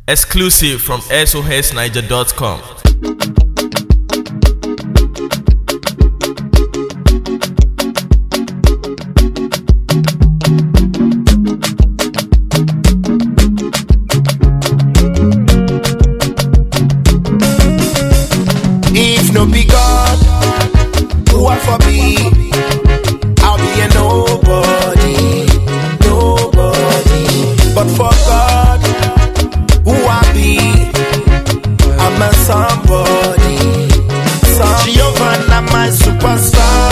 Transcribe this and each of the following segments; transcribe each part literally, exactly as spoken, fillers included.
Exclusive from S O S Niger dot com. If no be God, who I for be? I'll be a nobody, nobody. But for God, who I be? I'm a somebody. Some Giovanna, my superstar.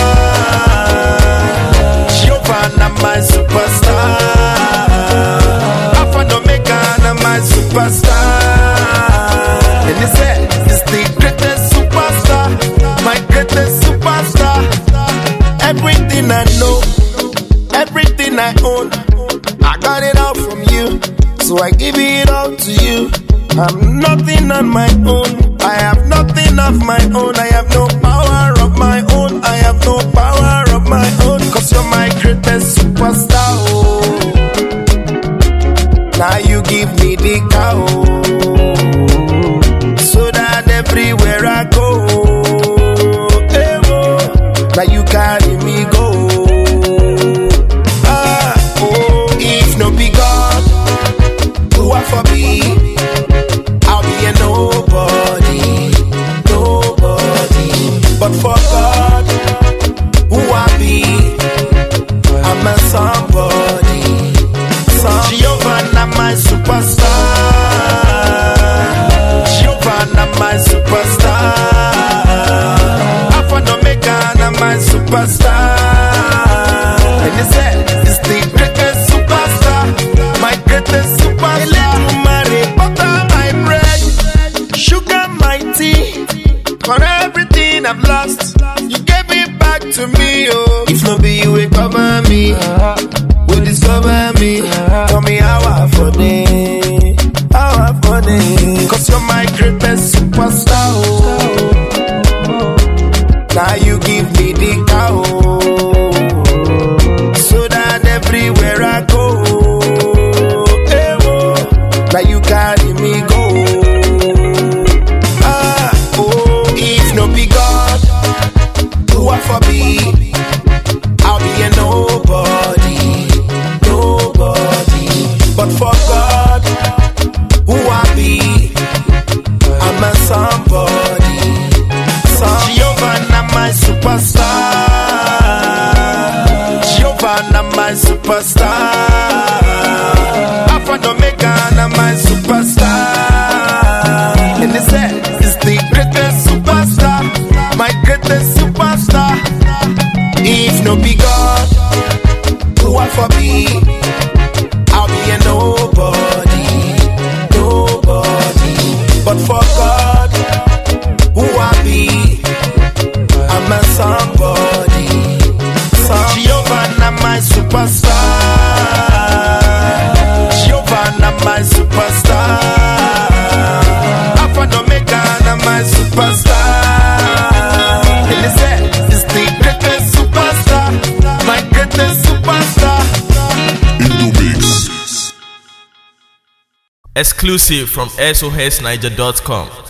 Giovanna, my superstar. Alpha and Omega, my superstar. And he said, it's the greatest superstar, my greatest superstar. Everything I know, everything I own, I got it all from you, so I give it all to you. I'm nothing on my own, I have nothing of my own, I have no power of my own, I have no power of my own, cause you're my greatest superstar. Oh, now you give me the cow. Everywhere I go, hey, oh, now you carry me go. Ah, oh, if no be God, who I for be? I'll be a nobody, nobody. But for God, who I be? I'm a somebody. Some Giovanna, my superstar. My superstar, Alpha and Omega, my superstar. And he said, it's the greatest superstar, my greatest superstar. Marry, butter my bread, sugar my tea. For everything I've lost, you gave it back to me. Oh, if no be you, will cover me, will discover me. Tell me how I for day, how I for day. Cause you're my greatest superstar. Oh, now you give me the cow, so that everywhere I go, hey, oh, now you carry me go. Ah, oh, if no be God, who I for be? I'll be a nobody, nobody. But for God, who I be? I'm a somebody. Some Giovanna, my superstar. Giovanna, my superstar. Alpha and Omega, my superstar. And he said, it's the greatest superstar, my greatest superstar. If no be God, who I for be? I'll be a nobody, nobody. But for God, who I be? I'm a somebody. Some Giovanna, my superstar. Giovanna, my superstar. Alpha and Omega, my superstar. And he said, it's the greatest superstar, my greatest superstar. In the mix. Exclusive from S O S Niger dot com.